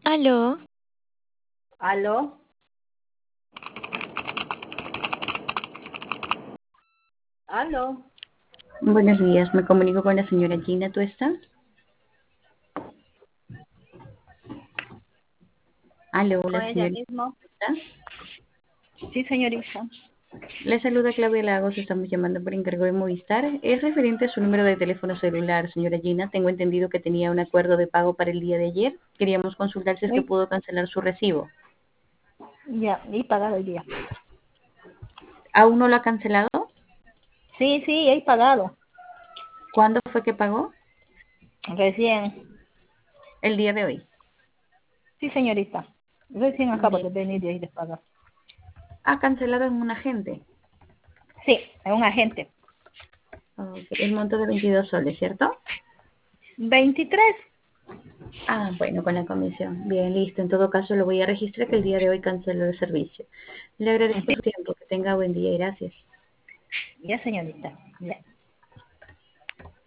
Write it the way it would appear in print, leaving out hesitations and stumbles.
Aló, ¿Aló? ¿Aló? Buenos días, me comunico con la señora Gina Tuesta. Aló, ¿Con la ella señora mismo? Tuesta. Sí, señorita. Le saluda Claudia Lagos, estamos llamando por encargo de Movistar. Es referente a su número de teléfono celular, señora Gina. Tengo entendido que tenía un acuerdo de pago para el día de ayer. Queríamos consultar si es que Uy, pudo cancelar su recibo. ya, he pagado el día. ¿Aún no lo ha cancelado? Sí, sí, he pagado. ¿Cuándo fue que pagó? Recién. El día de hoy. Sí, señorita. Recién acabo Bien. de venir de ahí de pagar. ¿Ha cancelado en un agente? Sí, es un agente. Ok, el monto de 22 soles, ¿cierto? 23. Ah, bueno, con la comisión. Bien, listo. En todo caso, lo voy a registrar que el día de hoy canceló el servicio. Le agradezco Sí, su tiempo. Que tenga buen día y gracias. ya, señorita. Ya.